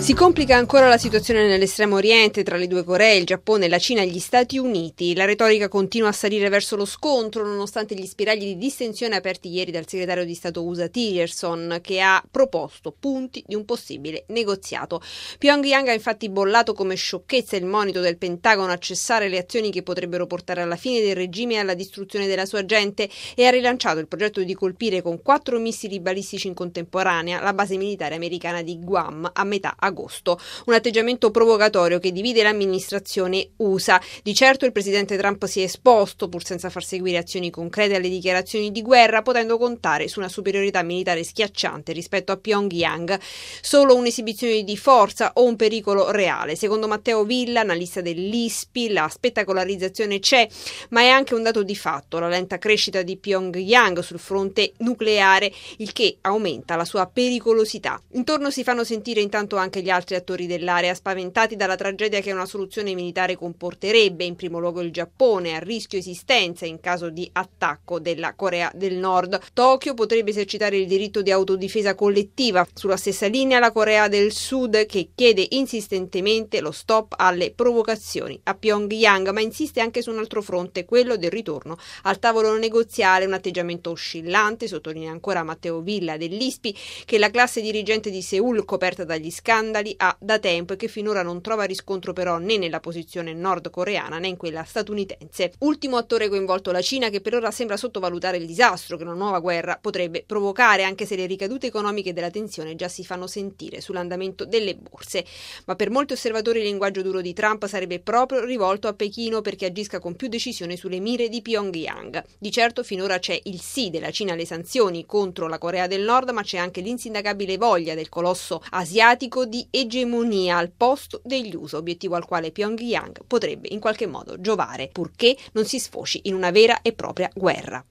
Si complica ancora la situazione nell'estremo oriente tra le due Coree, il Giappone, la Cina e gli Stati Uniti. La retorica continua a salire verso lo scontro nonostante gli spiragli di distensione aperti ieri dal segretario di Stato USA Tillerson, che ha proposto punti di un possibile negoziato. Pyongyang ha infatti bollato come sciocchezza il monito del Pentagono a cessare le azioni che potrebbero portare alla fine del regime e alla distruzione della sua gente e ha rilanciato il progetto di colpire con 4 missili balistici in contemporanea la base militare americana di Guam a metà agosto. Un atteggiamento provocatorio che divide l'amministrazione USA. Di certo il presidente Trump si è esposto, pur senza far seguire azioni concrete alle dichiarazioni di guerra, potendo contare su una superiorità militare schiacciante rispetto a Pyongyang. Solo un'esibizione di forza o un pericolo reale? Secondo Matteo Villa, analista dell'ISPI, la spettacolarizzazione c'è, ma è anche un dato di fatto, la lenta crescita di Pyongyang sul fronte nucleare, il che aumenta la sua pericolosità. Intorno si fanno sentire intanto anche gli altri attori dell'area, spaventati dalla tragedia che una soluzione militare comporterebbe, in primo luogo il Giappone, a rischio esistenza in caso di attacco della Corea del Nord. Tokyo potrebbe esercitare il diritto di autodifesa collettiva, sulla stessa linea la Corea del Sud, che chiede insistentemente lo stop alle provocazioni a Pyongyang, ma insiste anche su un altro fronte, quello del ritorno al tavolo negoziale, un atteggiamento oscillante, sottolinea ancora Matteo Villa dell'ISPI, che la classe dirigente di Seul, coperta dagli scandali, ha da tempo e che finora non trova riscontro però né nella posizione nordcoreana né in quella statunitense. Ultimo attore coinvolto la Cina, che per ora sembra sottovalutare il disastro che una nuova guerra potrebbe provocare, anche se le ricadute economiche della tensione già si fanno sentire sull'andamento delle borse. Ma per molti osservatori il linguaggio duro di Trump sarebbe proprio rivolto a Pechino perché agisca con più decisione sulle mire di Pyongyang. Di certo finora c'è il sì della Cina alle sanzioni contro la Corea del Nord, ma c'è anche l'insindacabile voglia del colosso asiatico di egemonia al posto degli USA, obiettivo al quale Pyongyang potrebbe in qualche modo giovare, purché non si sfoci in una vera e propria guerra.